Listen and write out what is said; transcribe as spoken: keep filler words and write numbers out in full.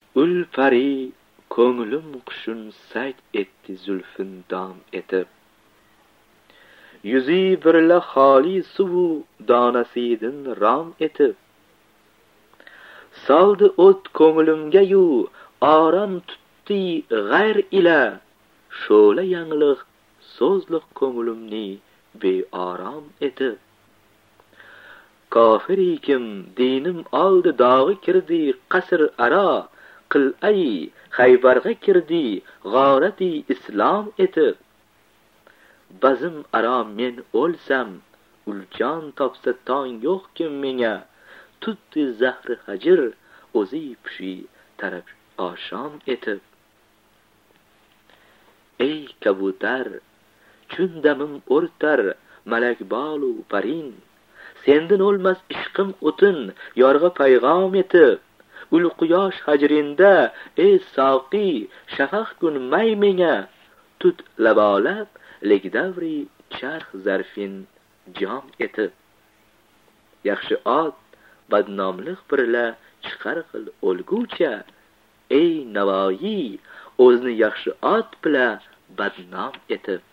ul pari ko'nglim qushun sayt etdi zulfin dam etib. Yuzi birla xoli suvu donasidin ram etib. Soldi o't ko'nglimga yu oram tutdi g'ayr ila. Sho'la yangliq so'zliq ko'nglimni beoram etib. Kofirikim dinim oldi dog'i kirdi qasr aro. Qil'ay Xaybarga kirdi g'orati islom etib. Bazim aro men o'lsam, uljon topsa tong yo'q kim menga. Tutdi zahri hajr o'zi pushi taraf oshom etib. Ey kabutar, chundamim o'rtar malak bolu parin. Sendin o'lmas ishqim o'tin yorg'a payg'am etib. Ul quyosh hajrinda ey soqi shafaq kun may menga. Tut labolab legdavri charx zarfin jom etib. Yaxshi ot badnomlik birla chiqar qil o'lgucha. Ey Navoiy, o'zni yaxshi ot bila badnom etib.